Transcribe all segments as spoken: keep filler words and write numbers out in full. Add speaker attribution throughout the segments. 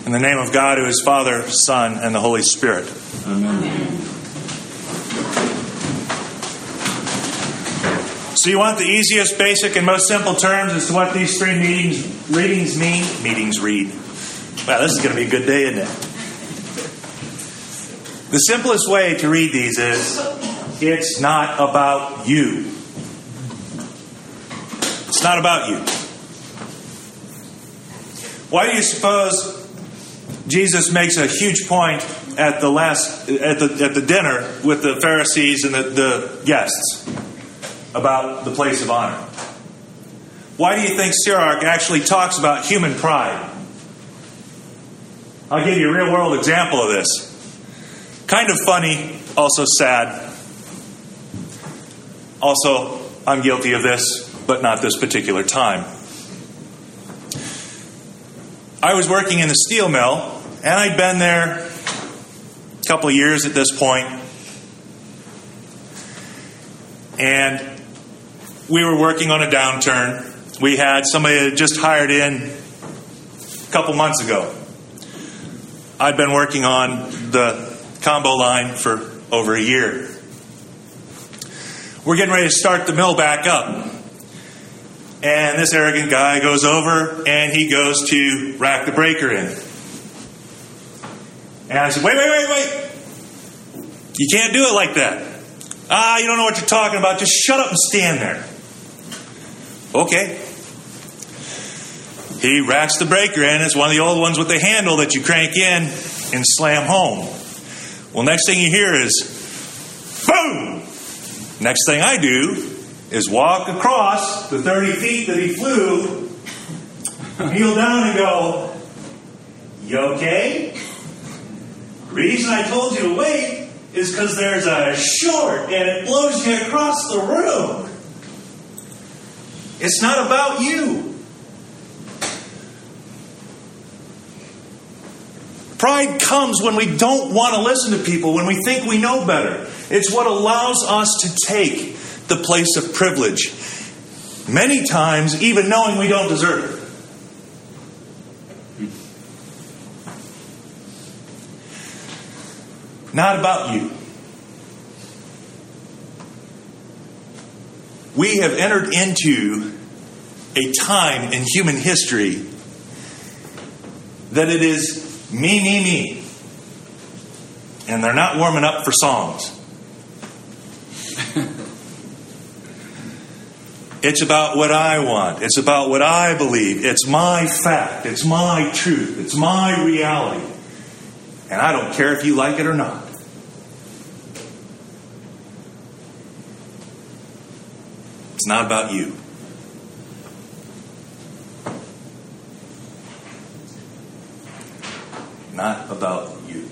Speaker 1: In the name of God, who is Father, Son, and the Holy Spirit.
Speaker 2: Amen.
Speaker 1: So you want the easiest, basic, and most simple terms as to what these three meetings, readings mean? Meetings read. Wow, this is going to be a good day, isn't it? The simplest way to read these is, it's not about you. It's not about you. Why do you suppose Jesus makes a huge point at the last at the at the dinner with the Pharisees and the, the guests about the place of honor? Why do you think Sirach actually talks about human pride? I'll give you a real world example of this. Kind of funny, also sad. Also, I'm guilty of this, but not this particular time. I was working in the steel mill, and I'd been there a couple of years at this point. And we were working on a downturn. We had somebody that just hired in a couple months ago. I'd been working on the combo line for over a year. We're getting ready to start the mill back up. And this arrogant guy goes over and he goes to rack the breaker in. And I said, wait, wait, wait, wait. You can't do it like that. Ah, you don't know what you're talking about. Just shut up and stand there. Okay. He racks the breaker in. It's one of the old ones with the handle that you crank in and slam home. Well, next thing you hear is, boom! Next thing I do is walk across the thirty feet that he flew, kneel down and go, you okay? The reason I told you to wait is because there's a short and it blows you across the room. It's not about you. Pride comes when we don't want to listen to people, when we think we know better. It's what allows us to take the place of privilege, many times even knowing we don't deserve it. Not about you. We have entered into a time in human history that it is me, me, me. And they're not warming up for songs. It's about what I want. It's about what I believe. It's my fact. It's my truth. It's my reality. And I don't care if you like it or not. It's not about you. Not about you.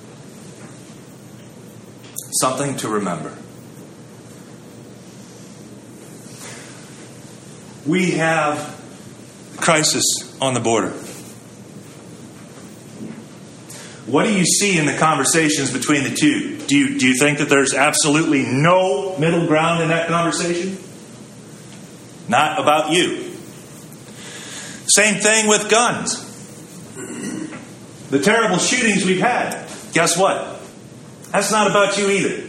Speaker 1: Something to remember. We have a crisis on the border. What do you see in the conversations between the two? Do you, do you think that there's absolutely no middle ground in that conversation? Not about you. Same thing with guns. The terrible shootings we've had. Guess what? That's not about you either.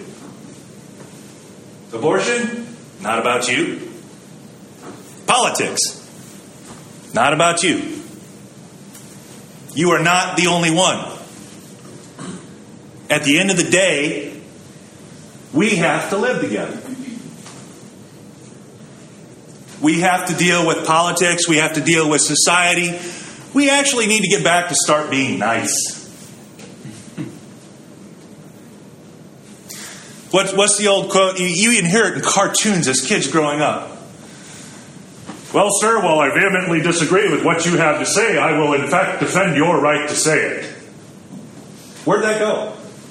Speaker 1: Abortion? Not about you. Politics? Not about you. You are not the only one. At the end of the day, we have to live together. We have to deal with politics. We have to deal with society. We actually need to get back to start being nice. What, what's the old quote? You, you even hear it in cartoons as kids growing up. Well, sir, while I vehemently disagree with what you have to say, I will in fact defend your right to say it. Where'd that go?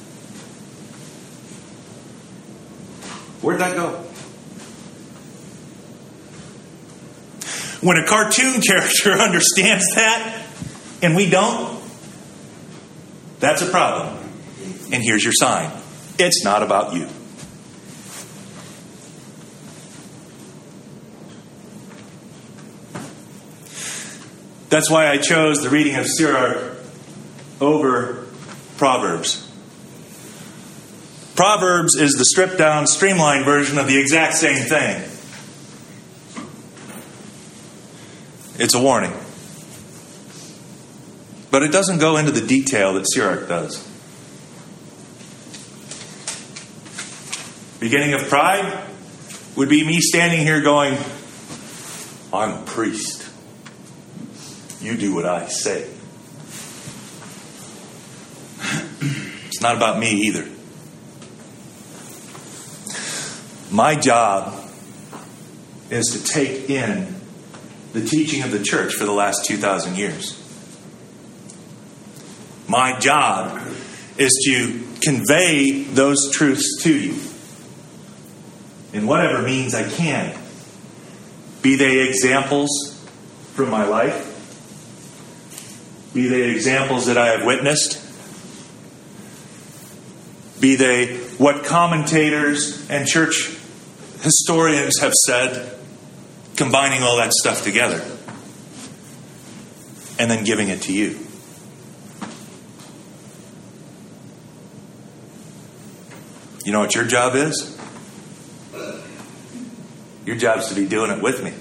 Speaker 1: Where'd that go? When a cartoon character understands that and we don't, that's a problem. And here's your sign. It's not about you. That's why I chose the reading of Sirach over Proverbs. Proverbs is the stripped down, streamlined version of the exact same thing. It's a warning. But it doesn't go into the detail that Sirach does. Beginning of pride would be me standing here going, I'm a priest. You do what I say. It's not about me either. My job is to take in the teaching of the church for the last two thousand years. My job is to convey those truths to you in whatever means I can. Be they examples from my life. Be they examples that I have witnessed. Be they what commentators and church historians have said, combining all that stuff together and then giving it to you. You know what your job is? Your job is to be doing it with me.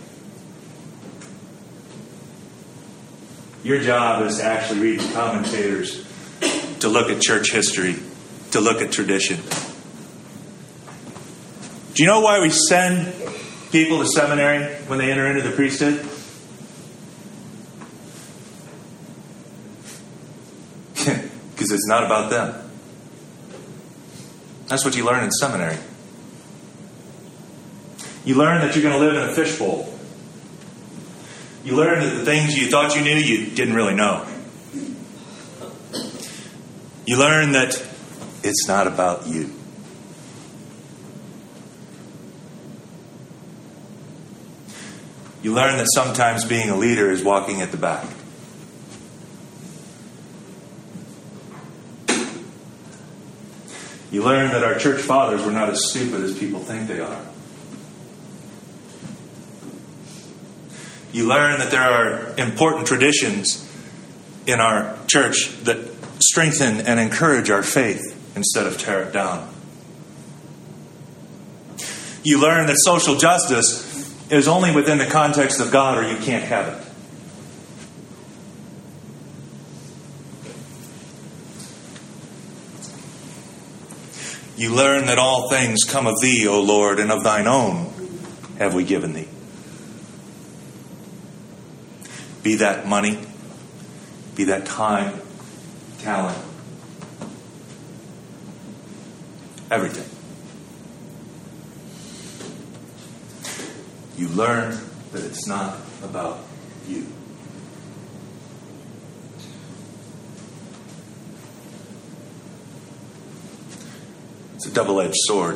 Speaker 1: Your job is to actually read the commentators, to look at church history, to look at tradition. Do you know why we send people to seminary when they enter into the priesthood? Because it's not about them. That's what you learn in seminary. You learn that you're going to live in a fishbowl. You learn that the things you thought you knew, you didn't really know. You learn that it's not about you. You learn that sometimes being a leader is walking at the back. You learn that our church fathers were not as stupid as people think they are. You learn that there are important traditions in our church that strengthen and encourage our faith instead of tear it down. You learn that social justice is only within the context of God, or you can't have it. You learn that all things come of thee, O Lord, and of thine own have we given thee. Be that money, be that time, talent, everything. You learn that it's not about you. It's a double-edged sword.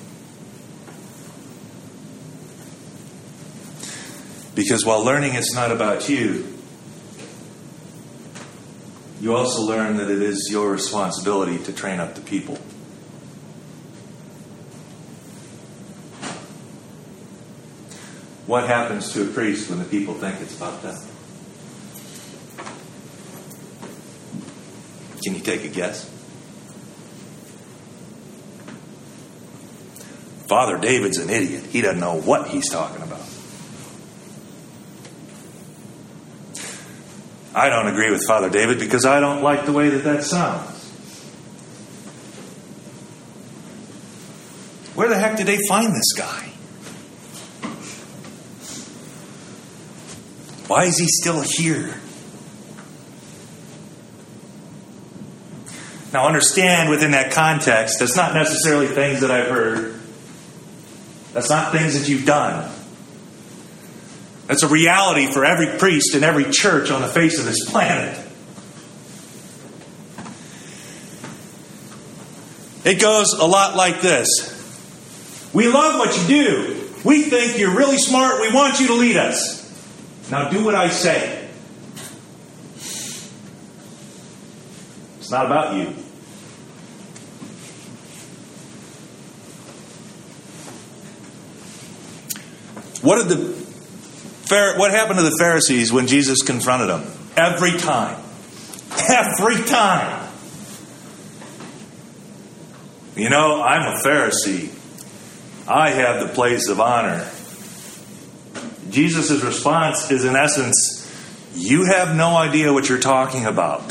Speaker 1: Because while learning it's not about you, you also learn that it is your responsibility to train up the people. What happens to a priest when the people think it's about them? Can you take a guess? Father David's an idiot. He doesn't know what he's talking about. I don't agree with Father David because I don't like the way that that sounds. Where the heck did they find this guy? Why is he still here? Now understand within that context, that's not necessarily things that I've heard. That's not things that you've done. That's a reality for every priest in every church on the face of this planet. It goes a lot like this. We love what you do. We think you're really smart. We want you to lead us. Now do what I say. It's not about you. What did the What happened to the Pharisees when Jesus confronted them? Every time. have free time. You know, I'm a Pharisee. I have the place of honor. Jesus' response is, in essence, you have no idea what you're talking about.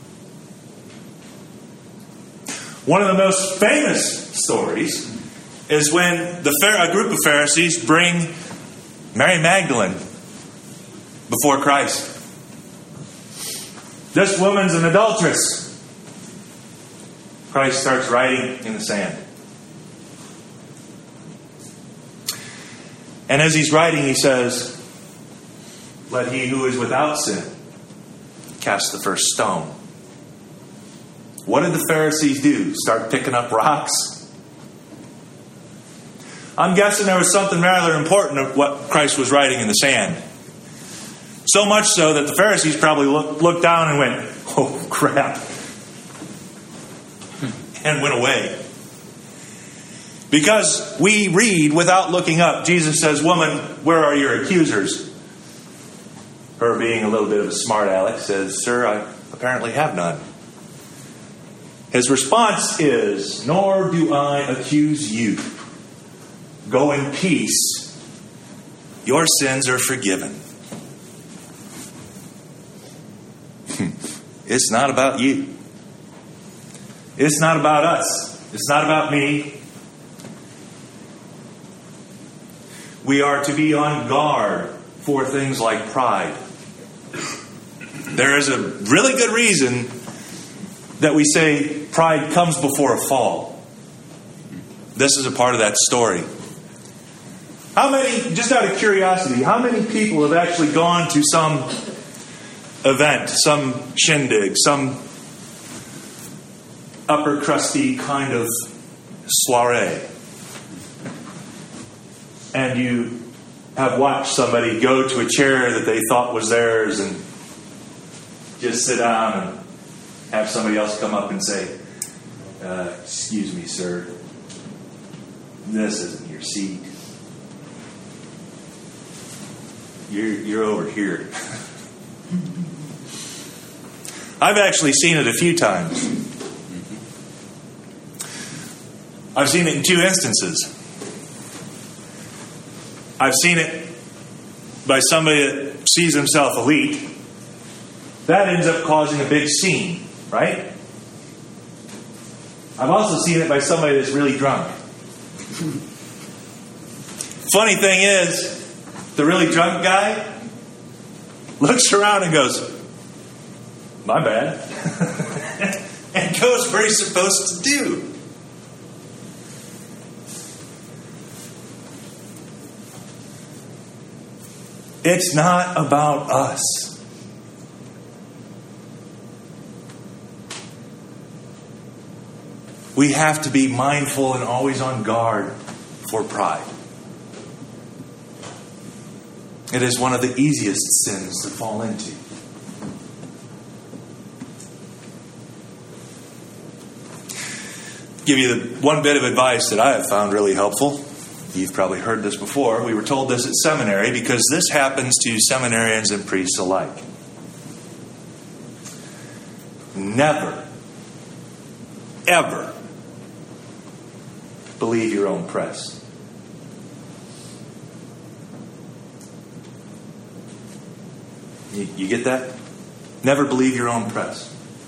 Speaker 1: One of the most famous stories is when the a group of Pharisees bring Mary Magdalene before Christ. This woman's an adulteress. Christ starts writing in the sand. And as he's writing, he says, let he who is without sin cast the first stone. What did the Pharisees do? Start picking up rocks? I'm guessing there was something rather important of what Christ was writing in the sand. So much so that the Pharisees probably looked, looked down and went, oh crap, and went away. Because we read without looking up, Jesus says, woman, where are your accusers? Her, being a little bit of a smart aleck, says, sir, I apparently have none. His response is, nor do I accuse you. Go in peace. Your sins are forgiven. It's not about you. It's not about us. It's not about me. We are to be on guard for things like pride. There is a really good reason that we say pride comes before a fall. This is a part of that story. How many, just out of curiosity, how many people have actually gone to some event, some shindig, some upper crusty kind of soiree, and you have watched somebody go to a chair that they thought was theirs and just sit down and have somebody else come up and say, uh, excuse me, sir, this isn't your seat. You're, you're over here. I've actually seen it a few times. I've seen it in two instances. I've seen it by somebody that sees himself elite. That ends up causing a big scene, right? I've also seen it by somebody that's really drunk. Funny thing is, the really drunk guy looks around and goes, my bad. And goes where he's supposed to do. It's not about us. We have to be mindful and always on guard for pride. It is one of the easiest sins to fall into. Give you the one bit of advice that I have found really helpful. You've probably heard this before. We were told this at seminary because this happens to seminarians and priests alike. Never, ever believe your own press. You, you get that? Never believe your own press.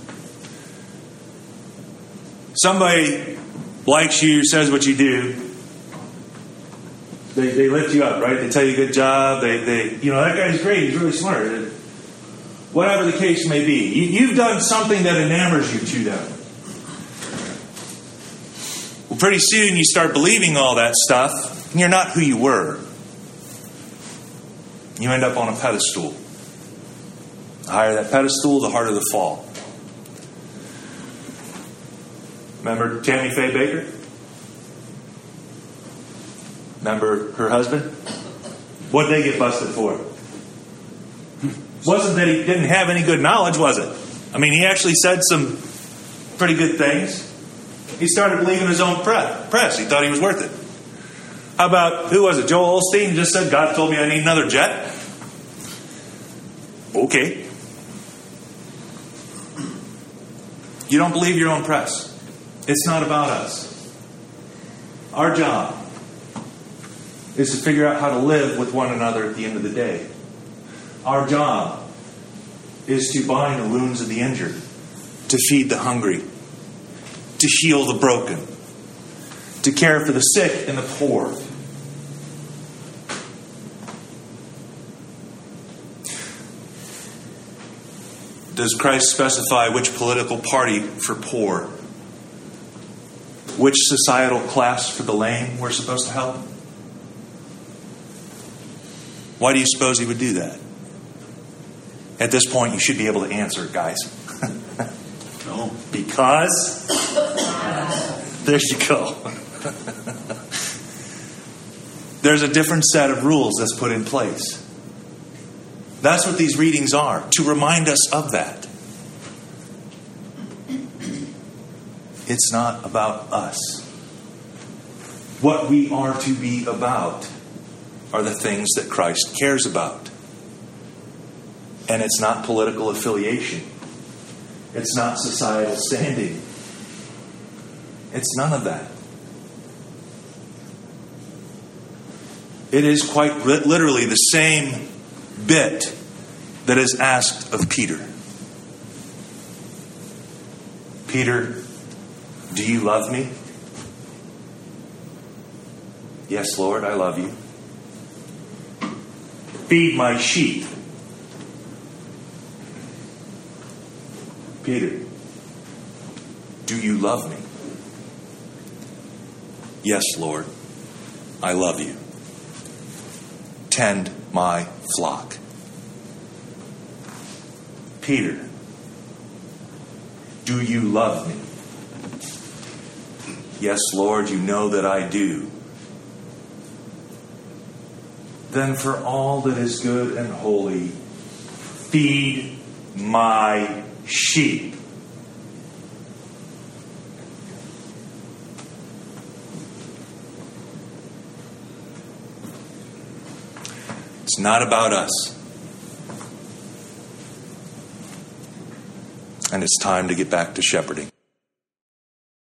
Speaker 1: Somebody likes you, says what you do. They, they lift you up, right? They tell you good job. They, they, you know, that guy's great. He's really smart. Whatever the case may be. You, you've done something that enamors you to them. Well, pretty soon you start believing all that stuff, and you're not who you were. You end up on a pedestal. The higher that pedestal, the harder the fall. Remember Tammy Faye Baker? Remember her husband? What did they get busted for? Wasn't that he didn't have any good knowledge, was it? I mean, he actually said some pretty good things. He started believing his own press. He thought he was worth it. How about, who was it? Joel Osteen just said, God told me I need another jet. Okay. You don't believe your own press. It's not about us. Our job is to figure out how to live with one another at the end of the day. Our job is to bind the wounds of the injured, to feed the hungry, to heal the broken, to care for the sick and the poor. Does Christ specify which political party for poor? Which societal class for the lame we're supposed to help? Why do you suppose he would do that? At this point, you should be able to answer it, guys. No. Because? There you go. There's a different set of rules that's put in place. That's what these readings are, to remind us of that. It's not about us. What we are to be about are the things that Christ cares about. And it's not political affiliation. It's not societal standing. It's none of that. It is quite literally the same bit that is asked of Peter. Peter, do you love me? Yes, Lord, I love you. Feed my sheep. Peter, do you love me? Yes, Lord, I love you. Tend my flock. Peter, do you love me? Yes, Lord, you know that I do. Then for all that is good and holy, feed my sheep. It's not about us. And it's time to get back to shepherding.